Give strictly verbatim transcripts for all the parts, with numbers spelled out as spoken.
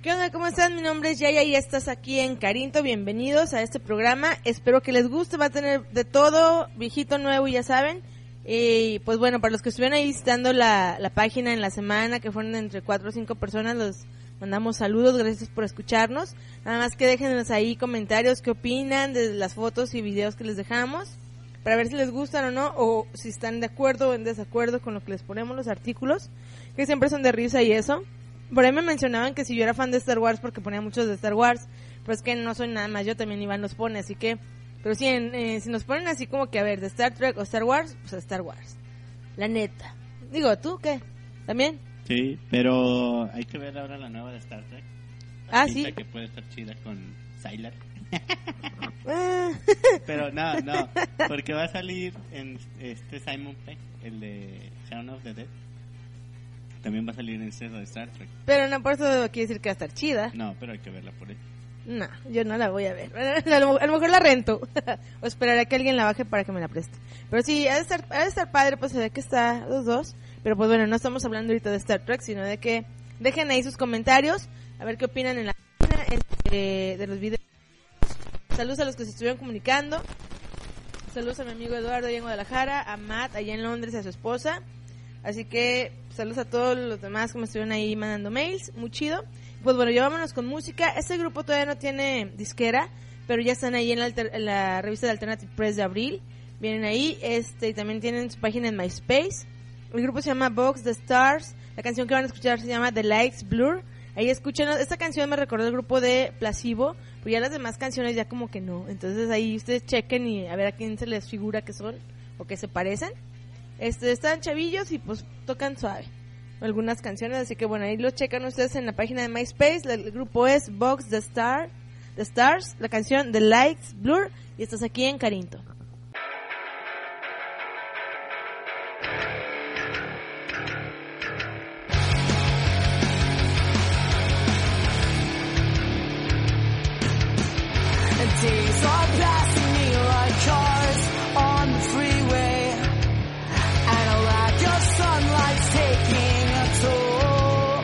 ¿Qué onda? ¿Cómo están? Mi nombre es Yaya y estás aquí en Carinto. Bienvenidos a este programa. Espero que les guste. Va a tener de todo, viejito, nuevo, ya saben. Y pues bueno, para los que estuvieron ahí visitando la, la página en la semana, que fueron entre cuatro o cinco personas, los mandamos saludos. Gracias por escucharnos. Nada más que déjenos ahí comentarios, qué opinan de las fotos y videos que les dejamos, para ver si les gustan o no, o si están de acuerdo o en desacuerdo con lo que les ponemos, los artículos, que siempre son de risa y eso. Por ahí me mencionaban que si yo era fan de Star Wars porque ponía muchos de Star Wars, pero es que no soy nada más, yo también Iván los pone, así que, pero sí, en, eh, si nos ponen así como que a ver, de Star Trek o Star Wars, pues a Star Wars, la neta. Digo, ¿tú qué? ¿También? Sí, pero hay que ver ahora la nueva de Star Trek. La Ah, sí. que puede estar chida con Sylar. Pero no, no, porque va a salir en este Simon Pegg, el de Shaun of the Dead. También va a salir en este de Star Trek. Pero no por eso quiere decir que va a estar chida. No, pero hay que verla por eso. No, yo no la voy a ver. A lo, a lo mejor la rento. O esperaré a que alguien la baje para que me la preste. Pero sí, ha de estar, ha de estar padre, pues se ve que está los dos. Pero pues bueno, no estamos hablando ahorita de Star Trek, sino de que dejen ahí sus comentarios, a ver qué opinan en la página este, de los videos. Saludos a los que se estuvieron comunicando. Saludos a mi amigo Eduardo allá en Guadalajara, a Matt allá en Londres, a su esposa. Así que saludos a todos los demás que me estuvieron ahí mandando mails, muy chido. Pues bueno, ya vámonos con música. Este grupo todavía no tiene disquera, pero ya están ahí en la, alter, en la revista de Alternative Press de abril. Vienen ahí, este, y también tienen su página en MySpace. El grupo se llama Box the Stars. La canción que van a escuchar se llama The Lights Blur. Ahí escuchen, esta canción me recordó el grupo de Placebo, pero ya las demás canciones ya como que no. Entonces ahí ustedes chequen y a ver a quién se les figura que son o que se parecen. Este, están chavillos y pues tocan suave algunas canciones, así que bueno, ahí lo checan ustedes en la página de MySpace. El grupo es Box the Star, The Stars, la canción The Lights Blur, y estás aquí en Carinto. Days are passing me like cars on the freeway, and a lack of sunlight's taking a toll.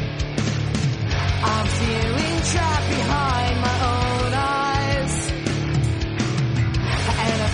I'm feeling trapped behind my own eyes, and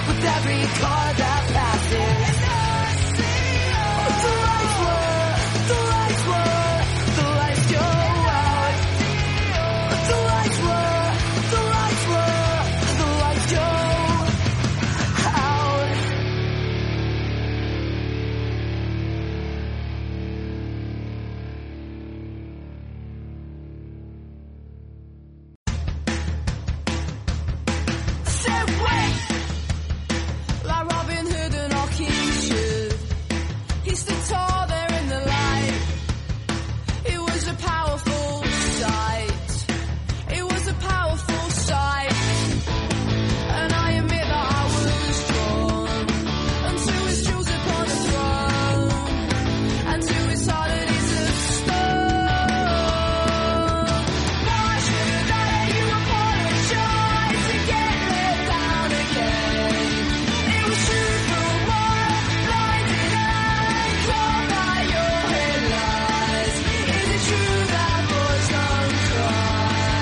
with every car that passes. The lights were, the lights were, the lights go out. The lights were, the lights were, the lights go out. Say wait, like Robin Hood and all King should. He stood tall there in the light. It was a powerful sight. It was a powerful sight. And I admit that I was drawn unto his jewels upon the throne, and to his holidays of stone. Why should I let you apologize and get let down again? It was true for what, blinded and caught by your headlights. Is it true that boys don't cry?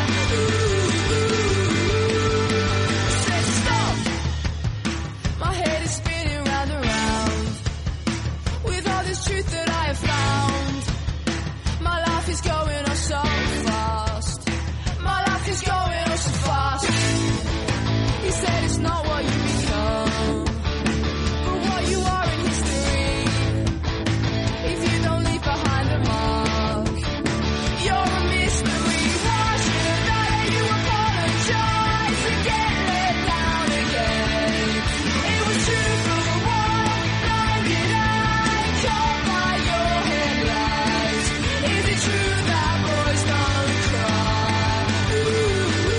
Say stop. My head is spinning round and round with all this truth that I have found. My life is going on so fast. My life is going on so fast. He said it's not what you become, but what you are in history. If you don't leave behind a mark, you're a mystery. Why should I let you apologize and get let down again? It was true for what, blinded and caught by your headlights. Is it true that boys don't cry? Ooh.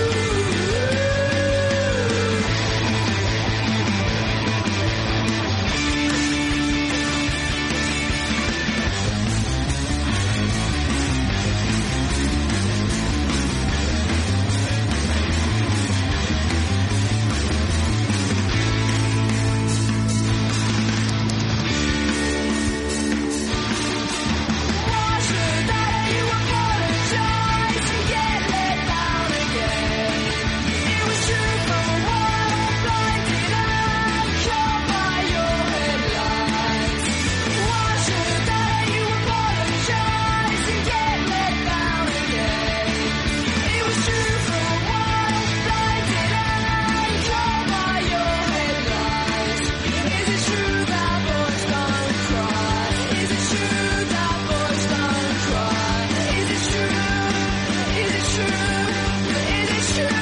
Why should I let you apologize and get let down again? It was true for what, blinded and caught by your headlights. Why should I let you apologize and get let down again? It was true for what, blinded and caught by your headlights. Is it true that boys don't cry? Is it true that boys don't cry? Is it true? Is it true? Is it true?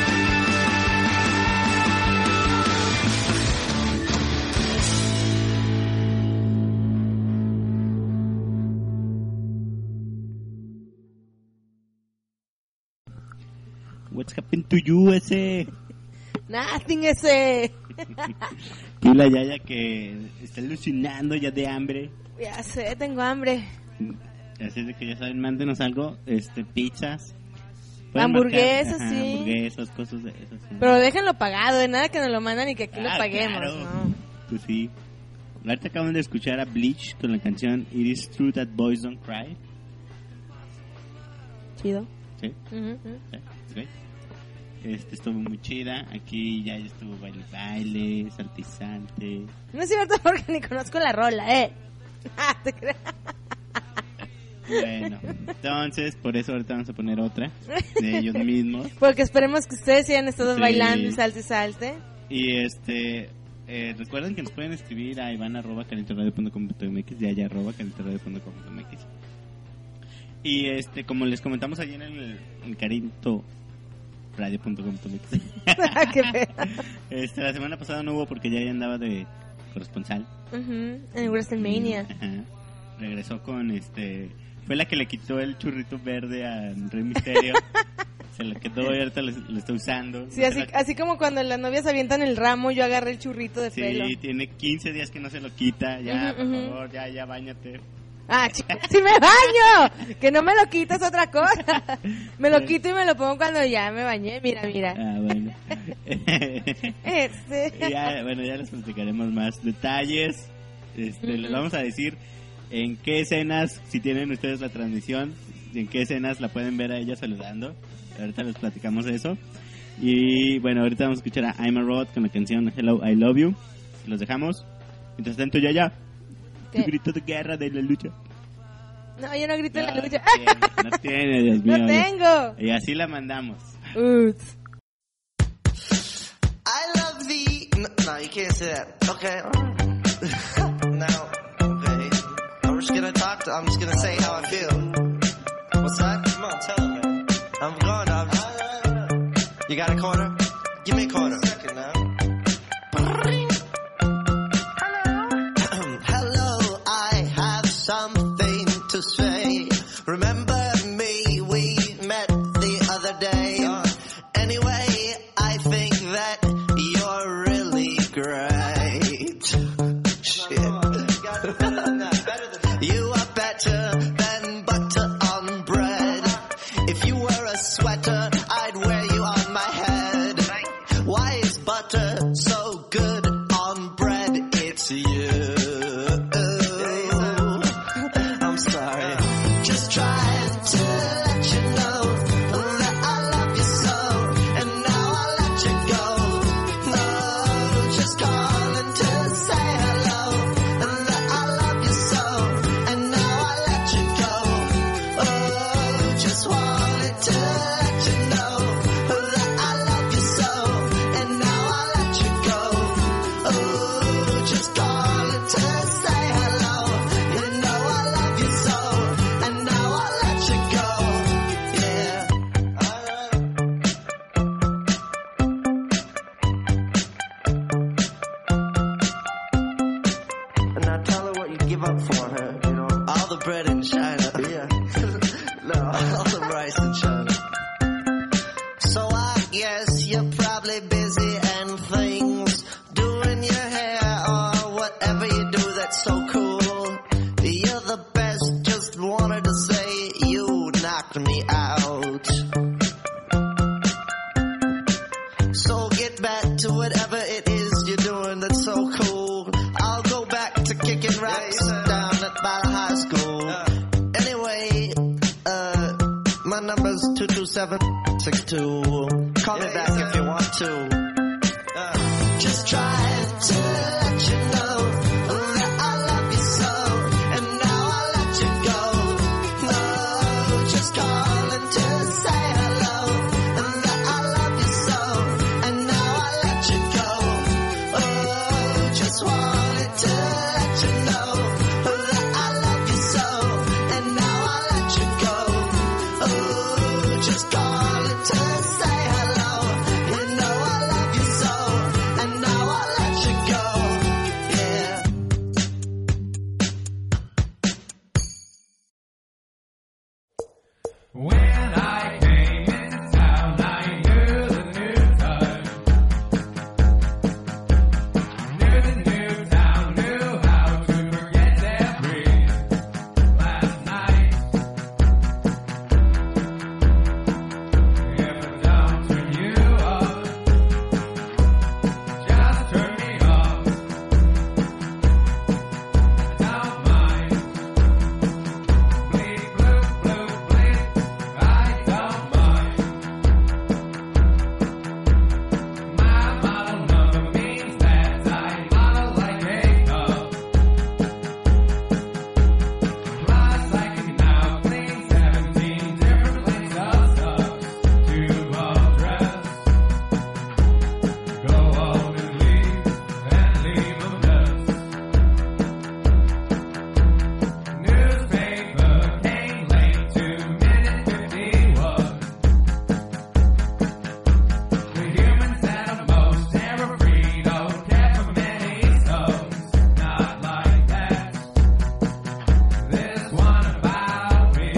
What's happened to you, ese? Nothing ese. Tú la Yaya que está alucinando ya de hambre. Ya sé, tengo hambre. Así es de que ya saben, mándenos algo, este, pizzas. Pueden Hamburguesas, marcar, ajá, sí. hamburguesas, cosas de esas. Sí. Pero déjenlo pagado, de nada que nos lo mandan y que aquí lo Ah, paguemos, claro. ¿no? Pues sí. Ahorita acaban de escuchar a Bleach con la canción It Is True That Boys Don't Cry. Chido. Sí, Ujú, ujú. sí, ok. Este, estuvo muy chida. Aquí ya estuvo baile, baile, saltizante. No es cierto porque ni conozco la rola, ¿eh? Ah, te creas. Bueno, entonces por eso ahorita vamos a poner otra de ellos mismos. Porque esperemos que ustedes hayan estado Sí. bailando y salte y salte. Y este, eh, recuerden que nos pueden escribir a iván arroba calentoradio punto com punto m x y allá arroba calentoradio punto com punto m x. Y este, como les comentamos allí en el, el carinto radio punto com punto m x. Qué feo. Este, la semana pasada no hubo porque ya ella andaba de corresponsal. Ujú, en WrestleMania. Ajá. Regresó con este, fue la que le quitó el churrito verde a Rey Misterio. Se lo quedó y ahorita lo, lo está usando. Sí, así, así como cuando las novias avientan el ramo, yo agarré el churrito de Sí, pelo. tiene quince días que no se lo quita. Ya, Ujú, por ujú. favor, ya, ya, báñate. Ah, chico, ¡sí me baño! Que no me lo quitas otra cosa. Me lo quito y me lo pongo cuando ya me bañé. Mira, mira. Ah, bueno. Este. ya, bueno, ya les platicaremos más detalles. Este, Ujú. Les vamos a decir en qué escenas, si tienen ustedes la transmisión, en qué escenas la pueden ver a ella saludando. Ahorita les platicamos eso. Y bueno, ahorita vamos a escuchar a I'm a Robot con la canción Hello, I Love You. los dejamos. Mientras tanto, ya, ya. ¿Qué? Tu grito de guerra de la lucha. No, yo no grito en la No lucha. tiene, no tiene, Dios mío. No tengo. Y así la mandamos. Uts. I love the... No, no, you can't say that. Okay. Now, okay. I'm just gonna talk to... I'm just gonna say how I feel. What's that? Come on, tell him, man. I'm going, I'm just... You got a quarter? Give me a quarter. Second now. Hello. Hello, I have something to say. Remember me, we met the other day. Anyway, I think that you're really great. Shit. You are better than butter on bread. If you were a sweater, I'd wear you on my head. Why is butter so good on bread? It's you. I'm sorry. Just trying to let you know that I love you so, and now I'll let you go. No, just calling to say hello, and that I love you so, and now I'll let you go. Oh, just wanted to let you know that I love you so, and now I'll let you go. Oh, just calling to say hello, you know I love you so, and now I'll let you go. Yeah. And now tell her what you give up for her, you know. All the bread in China. Yeah. No, all the rice in China. So I guess you're probably busy and things, doing your hair or whatever you do that's so cool. You're the best, just wanted to say you knocked me out. So get back to whatever it is you're doing that's so cool. I'll go back to kicking rocks down at Bala High School. Anyway, uh, my number's two two seven six two. Call me back if you want to. Just trying to let you know that I love you so, and now I'll let you go. No, just calling to say hello, and that I love you so, and now I'll let you go. Oh, just wanted to let you know that I love you so, and now I'll let you go. Oh, just calling to say hello, you know I love you so, and now I'll let you go. Yeah. When I came into town, I knew the new time. Knew the new town, knew how to forget every last night. If I don't turn you up, just turn me off. I don't mind. Bleep, bloop, bloop, bleep. I don't mind. My model number means that I model like makeup. Plus, I can now clean seventeen different lanes of stuff to undress. Go home and leave, and leave a mess. Newspaper came late to minute fifty-one. The humans that are most terror-free don't care for many stones. Not like that. This one about me.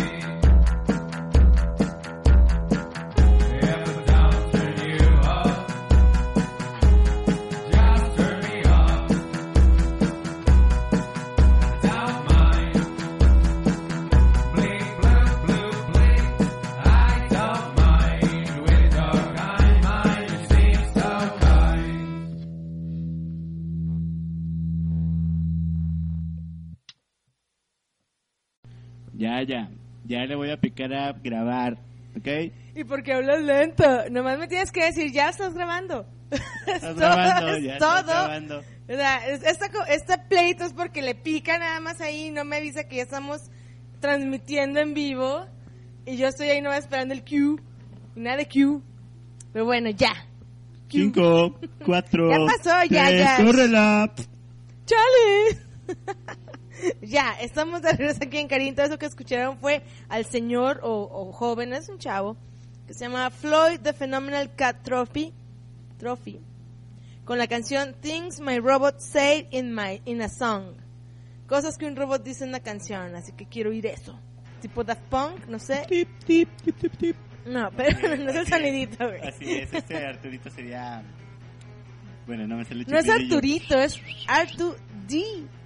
If I don't turn you up, just turn me off. I don't mind. Bleep, bloop, bloop, bleep. I don't mind. With your kind mind, you seem so kind. Ya, ya. Ya le voy a picar a grabar. ¿Ok? ¿Y por qué hablas lento? Nomás me tienes que decir, ya estás grabando. Estás Es grabando, todo, ya es estás todo. grabando. O sea, es- esta, co- este pleito es porque le pica nada más ahí y no me avisa que ya estamos transmitiendo en vivo. Y yo estoy ahí nomás esperando el cue. Y nada de cue. Pero bueno, ya. Cue. Cinco, cuatro, Ya pasó, ya, tres, ya. córrela. ¡Chale! Ya, estamos de regreso aquí en Karin. Todo eso que escucharon fue al señor o, o joven, es un chavo, que se llama Floyd the Phenomenal Cat Trophy, Trophy, con la canción Things My Robot Said in my in a Song. Cosas que un robot dice en una canción, así que quiero oír eso. Tipo Daft Punk, no sé. Tip, tip, tip, tip, tip. No, pero no es el sonidito, güey. Así es, este Arturito sería... Bueno, no me sale No es Chipilillo. Arturito, es R dos D.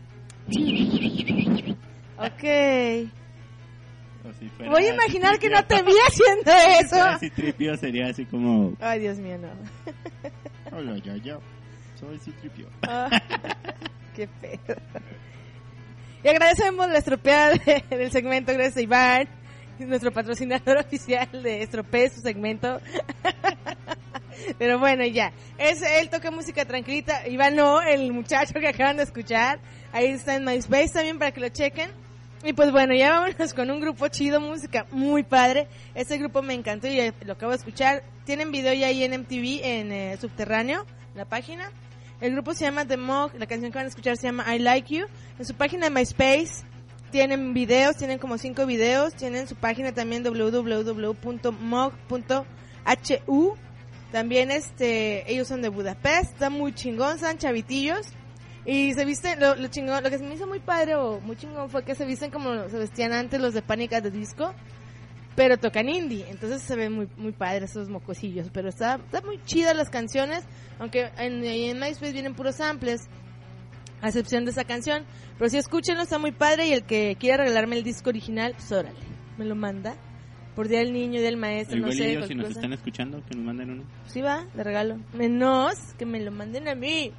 Ok. O si fuera Voy a imaginar que no te C-tres P O. vi haciendo Si eso. fuera C tres P O sería así como... Ay, Dios mío, no. Hola, yo, yo. Soy C tres P O. Ah, qué pedo. Y agradecemos la estropeada de- del segmento, gracias a Iván, nuestro patrocinador oficial de Estropee su segmento. Pero bueno, ya. Es, él toca música tranquilita. Iván no, el muchacho que acaban de escuchar. Ahí está en MySpace también para que lo chequen. Y pues bueno, ya vámonos con un grupo chido, música muy padre. Ese grupo me encantó y eh, lo acabo de escuchar. Tienen video ya ahí en M T V, en eh, Subterráneo, la página. El grupo se llama The Mog, la canción que van a escuchar se llama I Like You. En su página de MySpace tienen videos, tienen como cinco videos. Tienen su página también w w w punto mog punto h u. También este, ellos son de Budapest, está muy chingón, están chavitillos. Y se visten, lo, lo chingón, lo que se me hizo muy padre o muy chingón fue que se visten como se vestían antes los de Panic! At the Disco, pero tocan indie, entonces se ven muy muy padres esos mocosillos, pero está, está muy chidas las canciones, aunque en, en MySpace vienen puros samples, a excepción de esa canción, pero si escúchenlo está muy padre y el que quiera regalarme el disco original, pues órale, me lo manda, por día del niño, día del maestro, no Igual sé, ellos, si cualquier nos cosa. están escuchando, que nos manden uno. Sí va, le regalo. Menos que me lo manden a mí.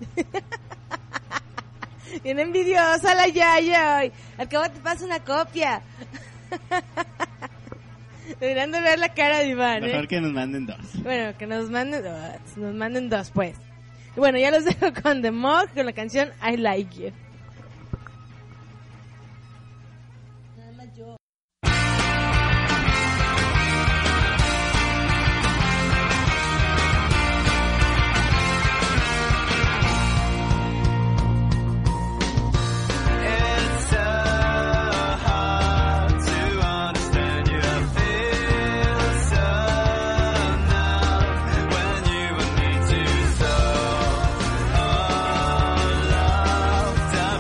Bien envidiosa la Yaya hoy. Al cabo te paso una copia. Deberían de ver la cara de Iván, Mejor ¿eh? que nos manden dos. Bueno, que nos manden dos. Nos manden dos, pues. Y bueno, ya los dejo con The Mog, con la canción I Like You. Nada más yo. It's so hard to understand you. I feel so numb when you and me too so all loved.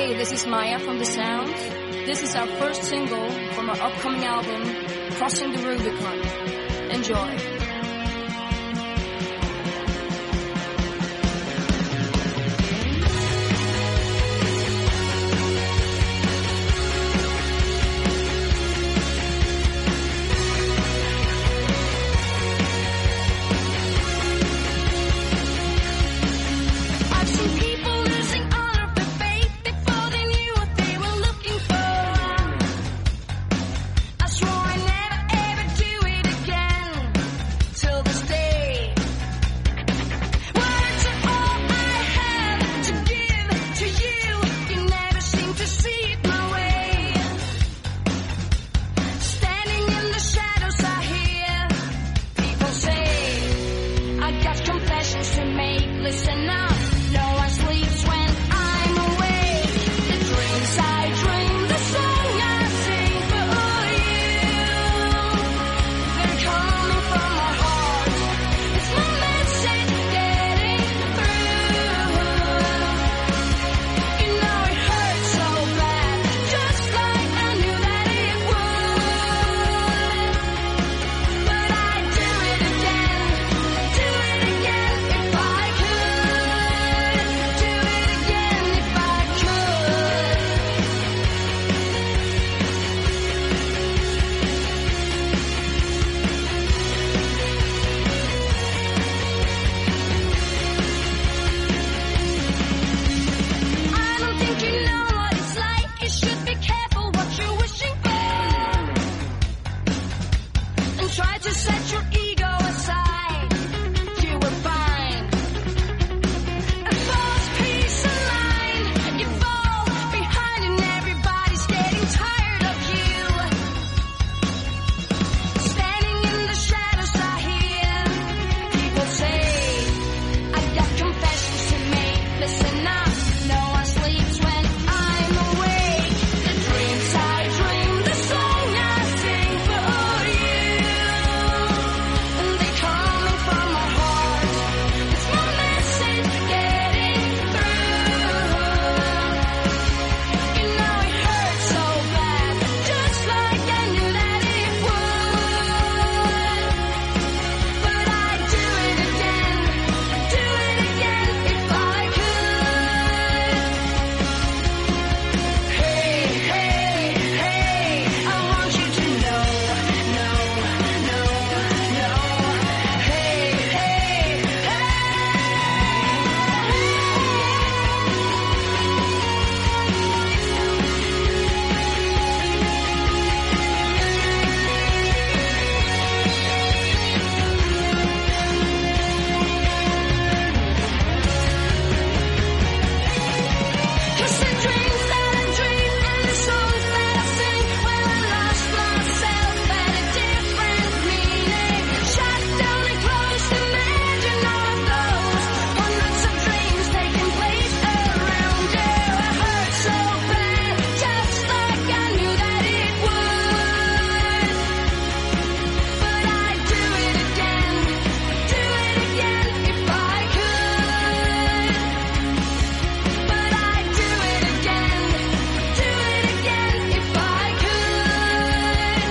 Hey, this is Maya from The Sound. This is our first single from our upcoming album, Crossing the Rubicon. Enjoy. I've seen people losing all of their faith before they knew what they were looking for. I swore I'd never ever do it again, till this day. Words are all I have to give to you. You never seem to see it my way. Standing in the shadows, I hear people say, I got confessions to make. Listen up. No one sleeps when I'm awake. The dreams I dream, the song I sing for you. They're coming from my heart. It's my message getting through. You know it hurts so bad, just like I knew that it would. But I'd do it again, do it again if I could. Do it again if I could. I don't think you know what it's like. You should be careful what you're wishing for, and try to set your ego aside. You were fine. A false peace of mind. You fall behind and everybody's getting tired of you. Standing in the shadows, I hear people say, I got confessions to make. Listen up, no one sleeps when I'm awake. The dreams I dream, the song I sing for you. And they're coming from my heart. It's my message getting through. You know it hurts so bad, just like I knew that it would. But I'd do it again, do it again if I could. Hey, hey, hey, I want you to know, know, know, know. Hey, hey, Cause the dreams that I dream and the songs that I sing, well, I lost myself at a different meaning. Shut down and closed, imagine all of those hundreds of dreams taking place around you. It hurt so bad, just like I knew that it would. But I'd do it again, do it again if I could. But I'd do it again, do it again if I could.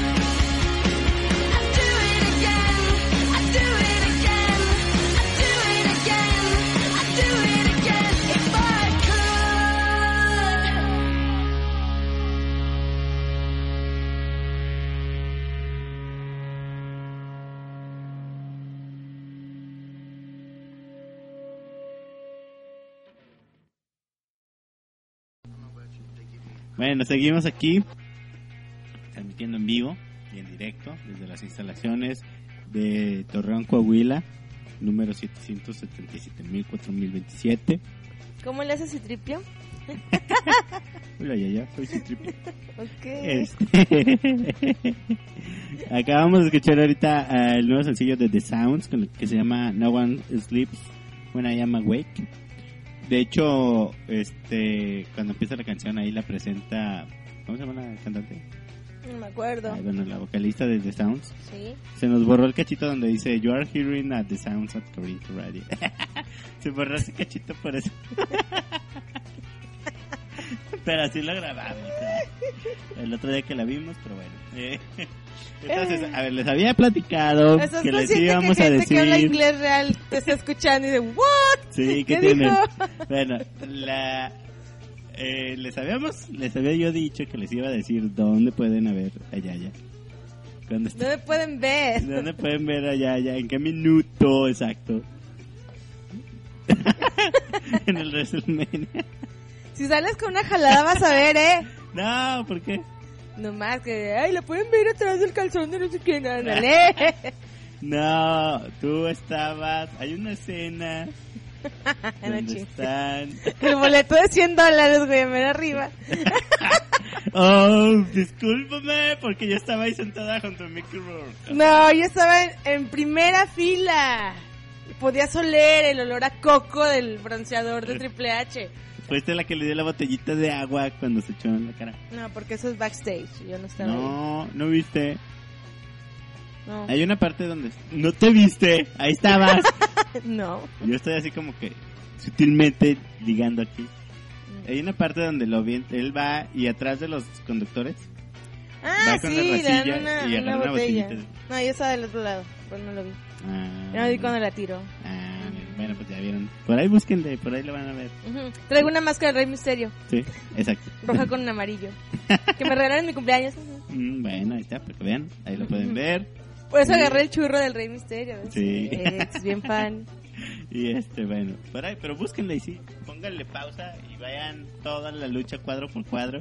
I'd do it again, I'd do it again, I'd do it again, I'd do it again if I could. Bueno, seguimos aquí transmitiendo en vivo y en directo desde las instalaciones de Torreón, Coahuila, número setecientos setenta y siete mil cuatro mil veintisiete. ¿Cómo le haces Citripio? Hola, ya, ya, soy Citripio. Ok. Este... Acabamos de escuchar ahorita uh, el nuevo sencillo de The Sounds, con el que se llama No One Sleeps When I Am Awake. De hecho, este, cuando empieza la canción ahí la presenta, ¿cómo se llama la cantante? No me acuerdo. Ay, bueno, la vocalista de The Sounds. Sí. Se nos borró el cachito donde dice You are hearing at The Sounds at Corinto Radio. Se borró ese cachito por eso. Pero así lo grabamos. ¿eh? El otro día que la vimos, pero bueno. Eh, entonces, a ver, les había platicado ¿Estás que les consciente íbamos que a gente que habla decir. inglés real te está escuchando y dice, ¿what? Sí, ¿qué ¿Qué tienen? dijo? Bueno, la, eh, les habíamos, les había yo dicho que les iba a decir dónde pueden ver a Yaya. ¿Dónde, está- ¿Dónde pueden ver? ¿Dónde pueden ver a Yaya? ¿En qué minuto exacto? En el WrestleMania. Si sales con una jalada vas a ver, ¿eh? No, ¿por qué? Nomás que, ay, la pueden ver atrás del calzón de no sé quién, ándale. No, tú estabas. Hay una escena No, donde chiste. están. El boleto de cien dólares, güey, mira arriba. Oh, discúlpame, porque yo estaba ahí sentada junto a Mickey Rourke. No, yo estaba en, en primera fila. Podías oler el olor a coco del bronceador de Triple H. Fuiste la que le dio la botellita de agua cuando se echó en la cara. No, porque eso es backstage. Yo no estaba No, no viste. ahí. No. Hay una parte donde no te viste, ahí estabas. No. Yo estoy así como que sutilmente ligando aquí. Hay una parte donde lo vi, él va y atrás de los conductores Ah, va con sí, la le dan vasilla una, y una agarra una botella. botellita. No, yo estaba del otro lado, pero no lo vi. Ah, Yo no vi cuando la tiró. ah, bueno, pues ya vieron. Por ahí búsquenle, por ahí lo van a ver. Ujú. Traigo una máscara de Rey Misterio, Sí, exacto. roja con un amarillo. Que me regalaron en mi cumpleaños. Ujú. Mm, bueno, ahí está, para que vean, ahí lo pueden ver. Por eso Sí. agarré el churro del Rey Misterio. ¿ves? Sí. Eh, es bien fan. Y este, bueno, por ahí, pero búsquenle y sí, pónganle pausa y vayan toda la lucha cuadro por cuadro.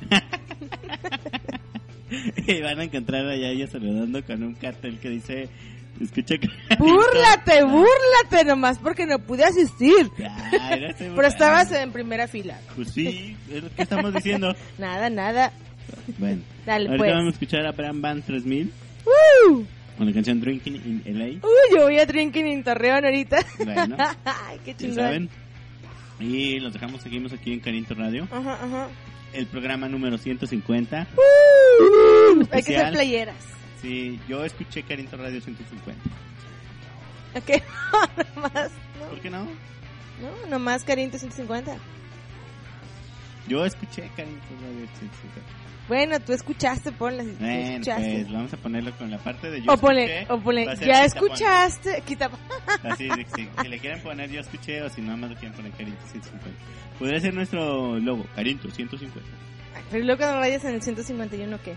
Y van a encontrar a Yaya saludando con un cartel que dice, escucha que... Búrlate, búrlate nomás porque no pude asistir. Ay, no estoy Pero estabas burlando. en primera fila. Pues sí, es lo que estamos diciendo. Nada, nada. Bueno, Dale, ahorita pues. vamos a escuchar a Bram Band tres mil ¡Uh! con la canción Drinking in L A. Uy, yo voy a Drinking in Torreón ahorita. Bueno, Ay, qué ya chingón. saben. Y los dejamos, seguimos aquí en Carinto Radio. Ajá, ajá. El programa número ciento cincuenta. Uh, hay que Especial. hacer playeras. Sí, yo escuché Carinto Radio ciento cincuenta. Ok, nomás. No, ¿Por qué no? no, nomás Carinto ciento cincuenta. Yo escuché Carinto Radio ciento cincuenta. Bueno, tú escuchaste, ponla. Si tú Bueno, escuchaste. pues vamos a ponerlo con la parte de yo O ponle, escuché. o ponle, va a ser ya quitapón. escuchaste, quita. Así, de- sí, si le quieren poner yo escuché o si no más le quieren poner Carinto ciento cincuenta. Podría ser nuestro logo, Carinto ciento cincuenta. Pero luego cuando vayas en el ciento cincuenta y uno, ¿qué?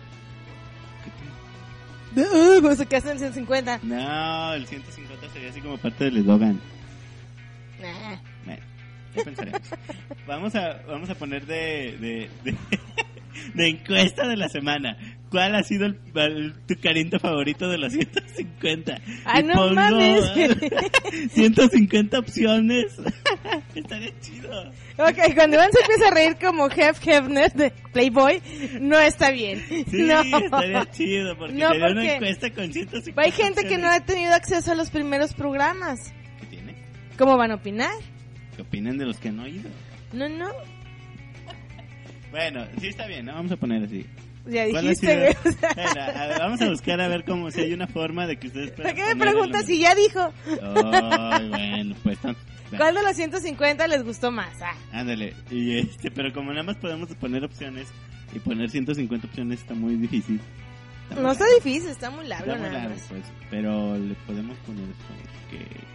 Uh, pues se quedaste en el ciento cincuenta. No, el ciento cincuenta sería así como parte del eslogan. Nah. Bueno, ¿qué pensaremos? Vamos a, vamos a poner de, de, de, de encuesta de la semana. ¿Cuál ha sido el, el- tu Carinto favorito de los ciento cincuenta? Ay, Y no pongo mames. ciento cincuenta opciones. Estaría chido. Ok, cuando Iván se empieza a reír como Jeff Hefner de Playboy, no está bien. Sí, no. estaría chido porque No, sería una porque encuesta con ciento cincuenta Hay gente que no ha opciones. tenido acceso a los primeros programas. ¿Qué tiene? ¿Cómo van a opinar? ¿Qué opinan de los que han oído? No, no. Bueno, sí está bien, ¿no? Vamos a poner así. Ya ¿Cuál ha dijiste, sido? güey. o sea, Bueno, a ver, vamos a buscar a ver cómo si hay una forma de que ustedes ¿Para puedan qué me poner preguntas el si ya dijo? Ay, bueno, pues tam- ¿Cuál de los ciento cincuenta les gustó más? Ah, ándale. Y este, pero como nada más podemos poner opciones y poner ciento cincuenta opciones está muy difícil. Está muy no está largo. difícil, está muy largo Está muy nada largo, más. pues, pero le podemos poner esto que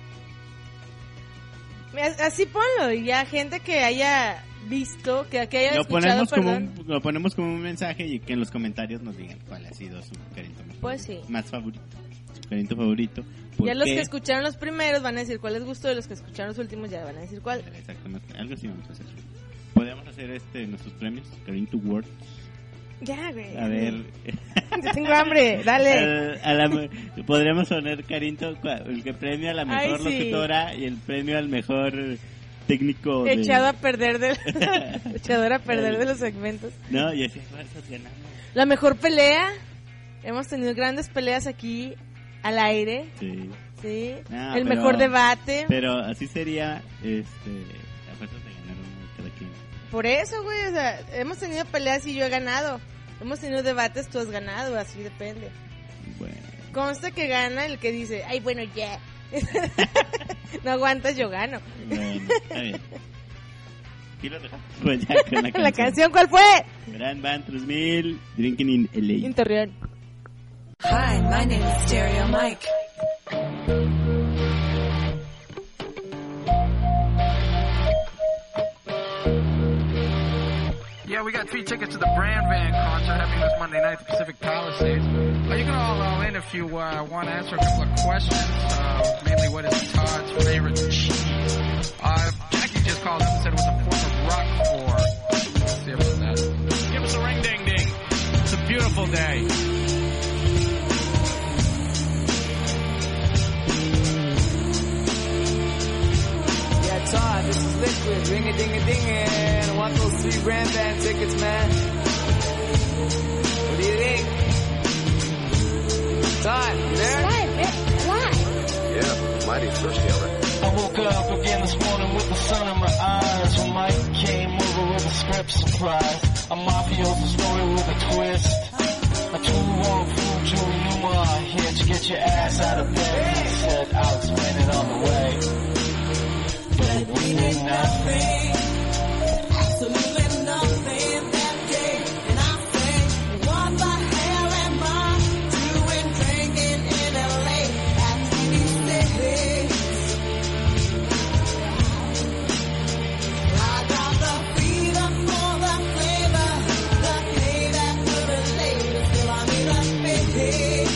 Mira, así ponlo y ya gente que haya visto, que, que haya lo escuchado, ponemos como perdón. un, lo ponemos como un mensaje y que en los comentarios nos digan cuál ha sido su Carinto más Pues favorito, sí. más favorito, su Carinto favorito. ¿Por Ya los qué? que escucharon los primeros van a decir cuál les gustó y los que escucharon los últimos ya van a decir cuál. Exactamente, algo así vamos a hacer. Podemos hacer este nuestros premios, Carinto World. Ya, güey. A ver, Yo tengo hambre, dale. a la- podríamos poner Carinto cua- el que premio a la mejor Ay, sí. locutora y el premio al mejor técnico. de- Echado a perder de echador a perder de los segmentos. No, y así fuerzas ganamos. La mejor pelea. Hemos tenido grandes peleas aquí al aire, Sí. sí. No, El pero- mejor debate. Pero así sería, este, a fuerzas de ganar uno cada quien. Por eso, güey, o sea, hemos tenido peleas y yo he ganado. Hemos tenido debates, tú has ganado, así depende. Bueno, Consta que gana el que dice, ay, bueno, ya. No aguantas, yo gano. bueno, está bien. Aquí lo dejamos pues ya con la canción. ¿La canción cuál fue? Grand Band tres mil, Drinking in L A. Interreal. Hi, my name is Stereo Mike. Yeah, we got three tickets to the Brand Van concert happening this Monday night at the Pacific Palisades. Uh, you can all all in if you uh, want to answer a couple of questions. Uh, mainly, what is Todd's favorite cheese? Uh, Jackie just called up and said it was a form of Roquefort. Let's see about that. Give us a ring ding ding. It's a beautiful day. Yeah, Todd, this is Liquid. Ring a ding a ding and I want those three Brand Van tickets, man. What do you think? Todd, you there? Yeah, mighty thirsty already. I woke up again this morning with the sun in my eyes. When Mike came over with a script surprise. A mafioso story with a twist. A two-wrong fool, Julie Newmar. Here to get your ass out of bed. He said, I'll explain it on the way. But we did nothing. Absolutely nothing that day. And I say, what the hell am I doing drinking in L A at twenty-six? I got the freedom for the flavor, the payback for the labor. Still I'm in a phase.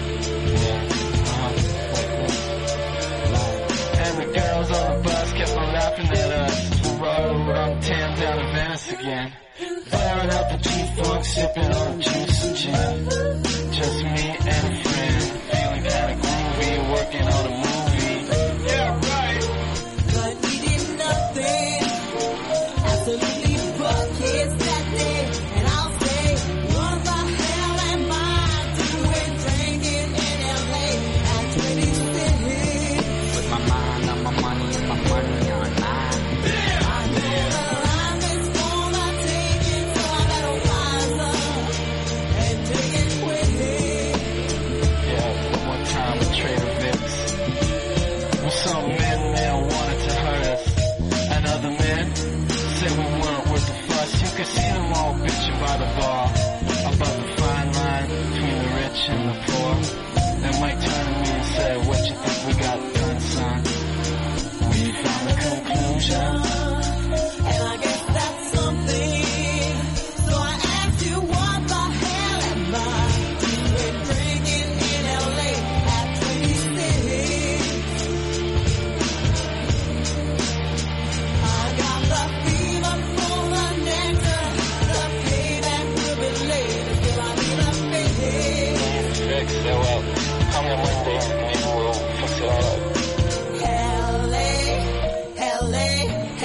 And the girls on the bus kept on laughing at us. We rode around town down to Venice again. Firing up the G-Funk, sipping on juice and gin. Just me and a friend, feeling kinda groovy, working on a movie. Yeah, right. But we did nothing. Absolutely buckets that day. And I'll say, what the hell am I doing drinking in L A at twenty-six? With my mind on my money and my money on mine. I know the line is gonna take it, so I better rise up and take it quick. Yeah, one more time with Trader Vic's. With some men there wanted to hurt us. And other men said we weren't worth the fuss. You could see them all bitching by the bar about the fine line between the rich and the poor. Then Mike turned to me and said, what you think we got done, son? We found the conclusion. And I guess that's something. So I asked you, what the hell am I doing drinking in L A at twenty-six? I got the fever for the nectar, the payback will be later. Still I'm in a phase. Fix it well. Come in Monday and maybe we'll fix it all up. L A, L A,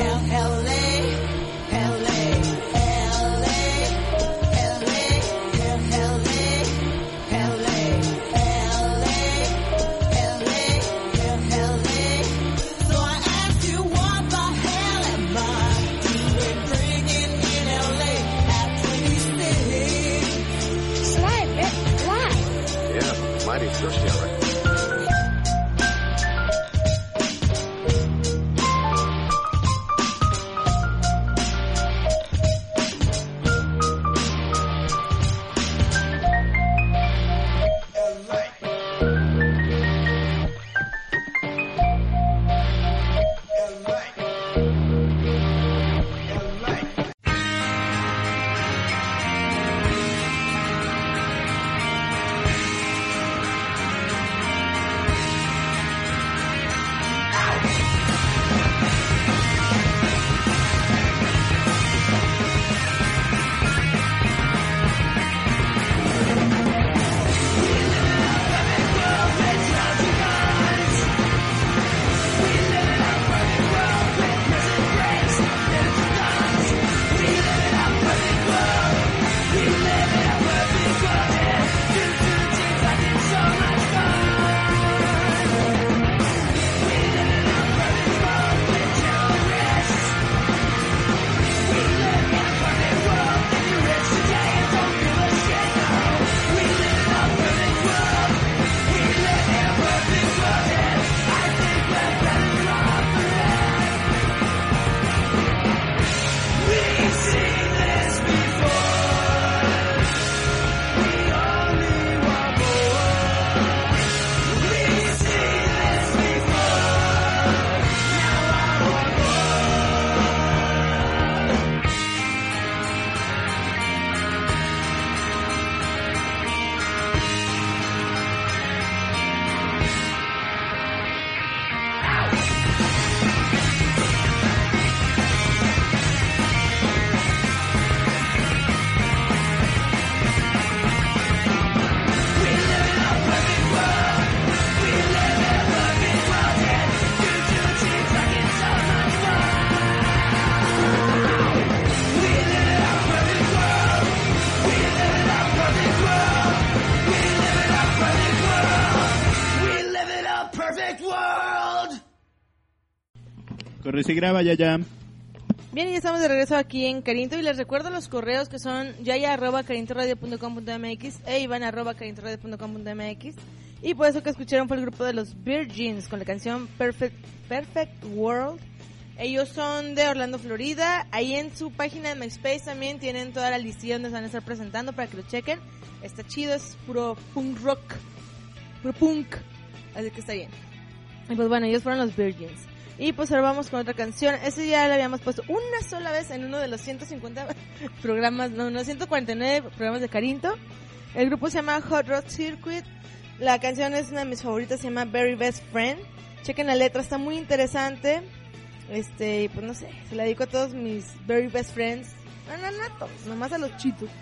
Presa y graba, ya, ya. Bien, y ya estamos de regreso aquí en Carinto y les recuerdo los correos que son yaya arroba carintoradio punto com punto mx e iván arroba carintoradio punto com punto mx. Y por eso que escucharon fue el grupo de los Virgins con la canción Perfect, Perfect World. Ellos son de Orlando, Florida. Ahí en su página de MySpace también tienen toda la listilla donde se van a estar presentando para que lo chequen. Está chido, es puro punk rock, puro punk, así que está bien. Y pues bueno, ellos fueron los Virgins. Y pues ahora vamos con otra canción. Ese ya la habíamos puesto una sola vez en uno de los ciento cincuenta programas, no, no, ciento cuarenta y nueve programas de Carinto. El grupo se llama Hot Rod Circuit. La canción es una de mis favoritas, se llama Very Best Friend. Chequen la letra, está muy interesante. Este, pues no sé, se la dedico a todos mis Very Best Friends. No, no, no a todos, nomás a los chitos.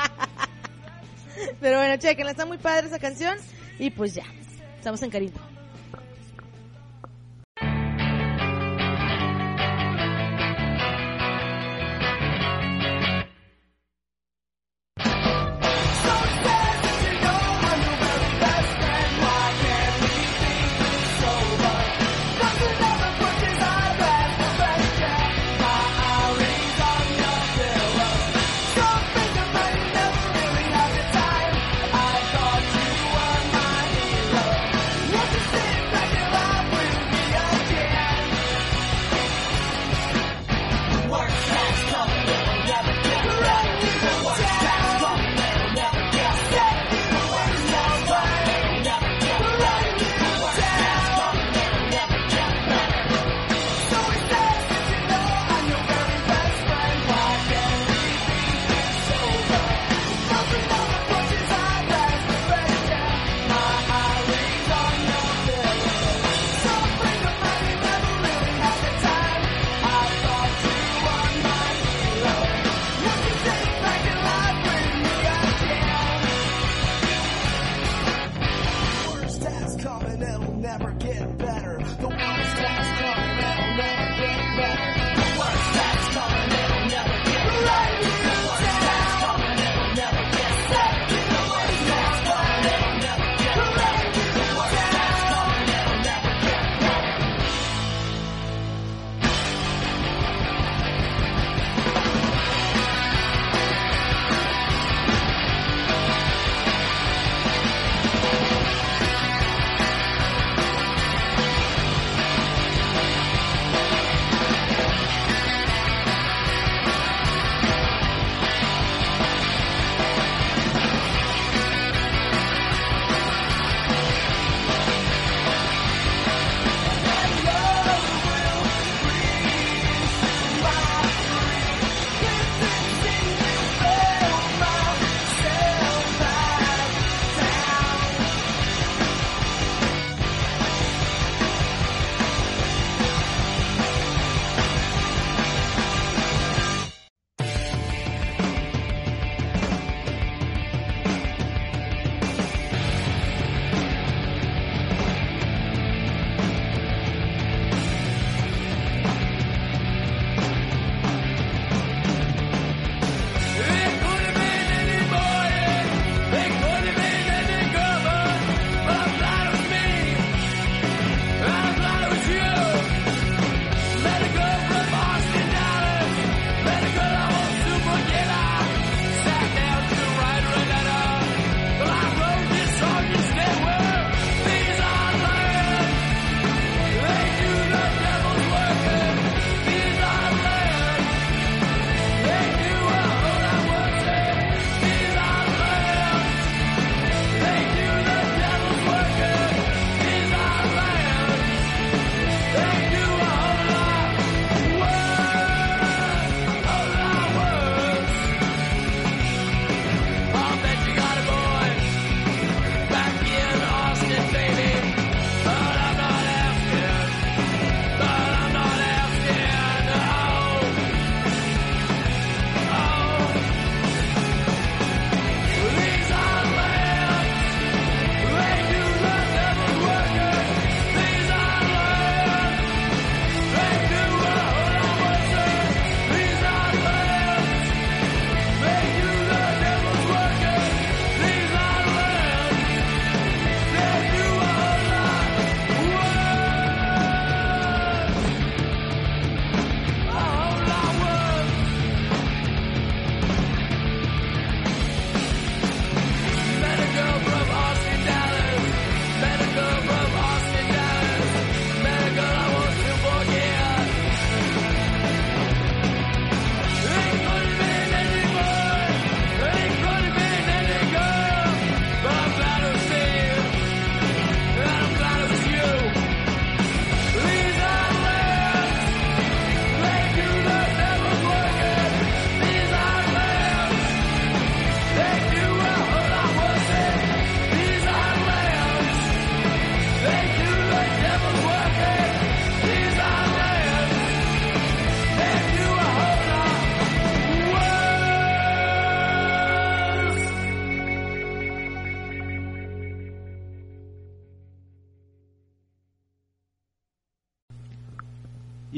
Pero bueno, chequen, está muy padre esa canción. Y pues ya, estamos en Carinto.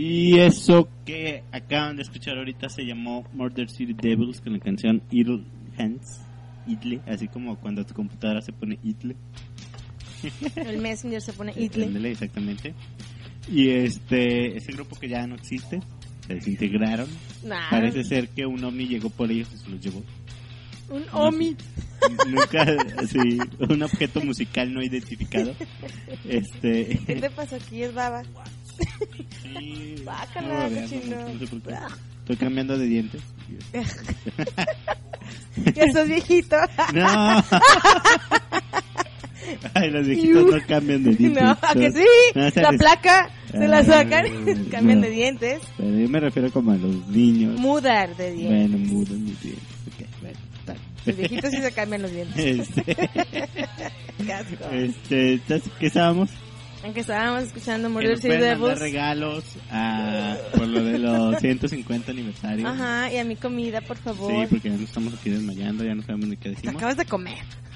Y eso que acaban de escuchar ahorita se llamó Murder City Devils con la canción Idle Hands. Idle, así como cuando tu computadora se pone idle. El Messenger se pone idle. Ándale, exactamente. Y este, ese grupo que ya no existe, se desintegraron. Nah. Parece ser que un ovni llegó por ellos y se los llevó. Un Omi. Nunca, sí, un objeto musical no identificado. Este. ¿Qué te pasó aquí? Es baba. Sí, Bácala, no, vean, cochino. no, no sé por qué. Estoy cambiando de dientes. Ya sos viejito. No. Ay, los viejitos no cambian de dientes. No, ¿a que sí? No, La les- placa se la sacan, Ay, cambian no. de dientes. Pero yo me refiero como a los niños. Mudar de dientes. Bueno, mudan mis dientes. Ok, bueno, tal. Los viejitos sí se cambian los dientes. Este, Qué asco. este, entonces, ¿qué estábamos? Aunque estábamos escuchando Que Murder nos City pueden mandar Devils. regalos a, por lo de los ciento cincuenta aniversario. Ajá, y a mi comida, por favor. Sí, porque ya no estamos aquí desmayando, ya no sabemos ni qué Te decimos. acabas de comer.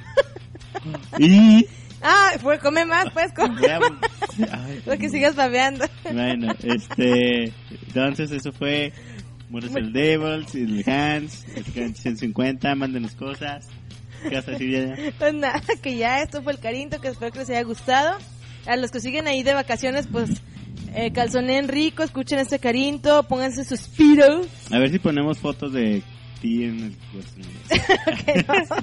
Y Ah, pues come más, pues come. ya, ay, Lo que sigas babeando. bueno, este, entonces eso fue Murder City Devils, y el Hans, el ciento cincuenta, mándenos cosas. ¿Qué vas a decir ya? Pues nada, que ya esto fue el Carinto, que espero que les haya gustado. A los que siguen ahí de vacaciones, pues eh, calzonen rico, escuchen este Carinto, pónganse suspiro. A ver si ponemos fotos de ti en el cuestionario.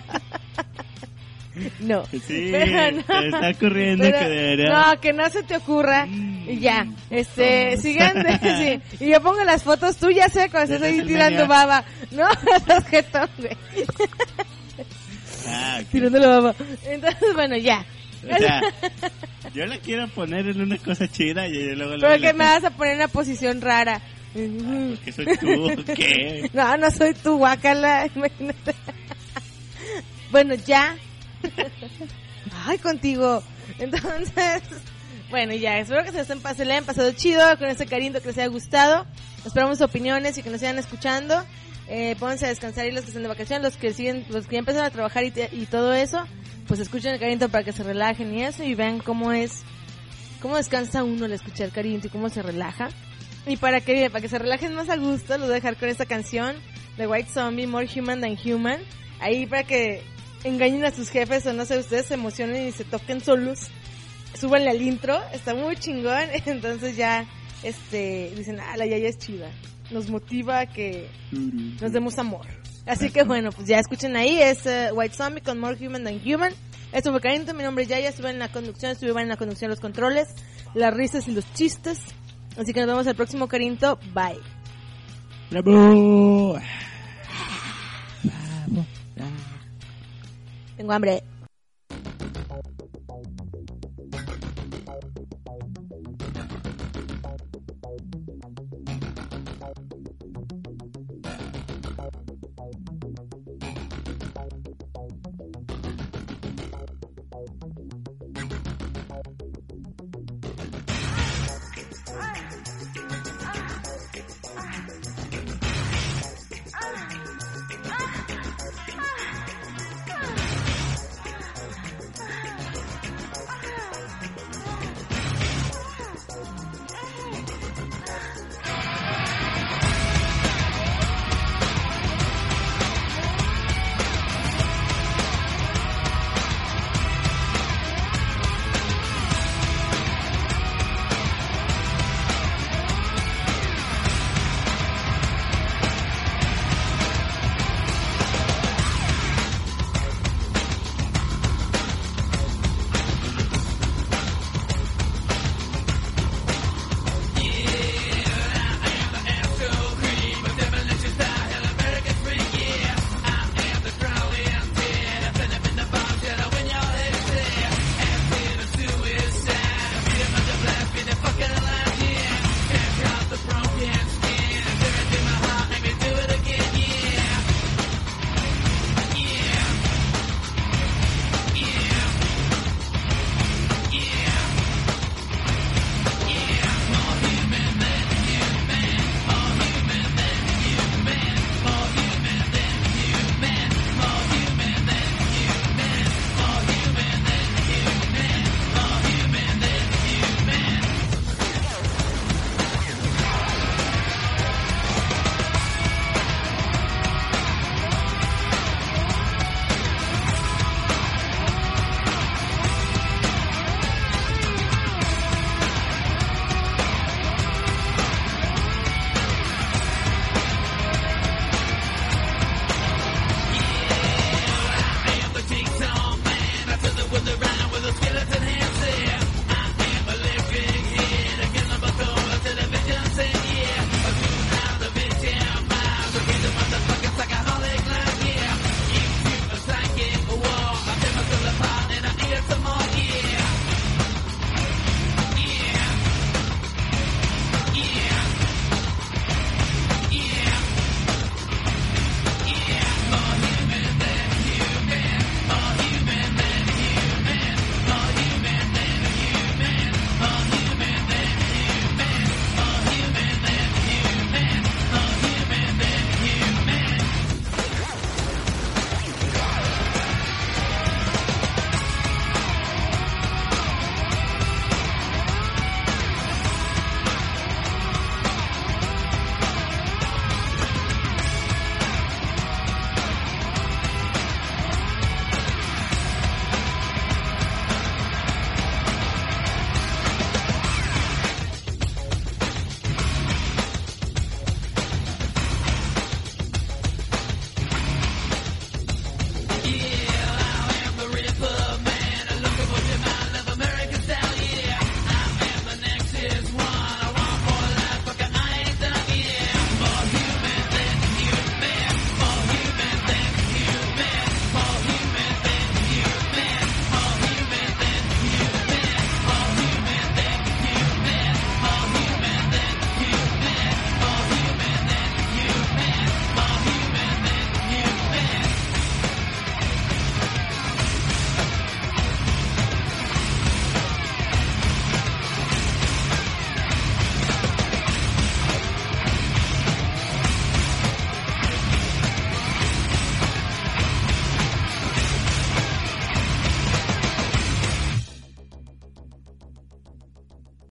No. Sí, Pero no. te está ocurriendo Pero- que debería. No, que no se te ocurra. Y ya, este, Vamos. sigan, de- sí. Y yo pongo las fotos, tú ya sé cuando estás Desde ahí el tirando media. baba. No, estás jetón, güey. Ah, ok. Tirando la baba. Entonces, bueno, ya. O sea, yo la quiero poner en una cosa chida y yo luego Pero luego que la- me vas a poner en una posición rara. ¿Qué soy tú? ¿Qué? No, no soy tu guacala, imagínate. Bueno, ya. Ay, contigo. Entonces, bueno, ya, espero que se, estén, se le hayan pasado chido con este Carinto, que les haya gustado. Esperamos opiniones y que nos sigan escuchando. Eh, pónganse a descansar y los que están de vacaciones, los que siguen, los que ya empezaron a trabajar y, te- y todo eso, pues escuchen el Carinto para que se relajen y eso, y vean cómo es, cómo descansa uno al escuchar el Carinto y cómo se relaja. Y para que, para que se relajen más a gusto, los voy a dejar con esta canción de White Zombie, More Human Than Human. Ahí para que engañen a sus jefes o no sé, ustedes se emocionen y se toquen solos. Súbanle al intro, está muy chingón. Entonces ya, este, dicen, ah, la yaya es chida. Nos motiva a que nos demos amor. Así que bueno, pues ya escuchen ahí, es uh, White Zombie con More Human Than Human. Esto fue Carinto, mi nombre es Yaya, estuve en la conducción, estuve en la conducción de los controles, las risas y los chistes. Así que nos vemos el próximo Carinto, bye. ¡Bravo! Tengo hambre.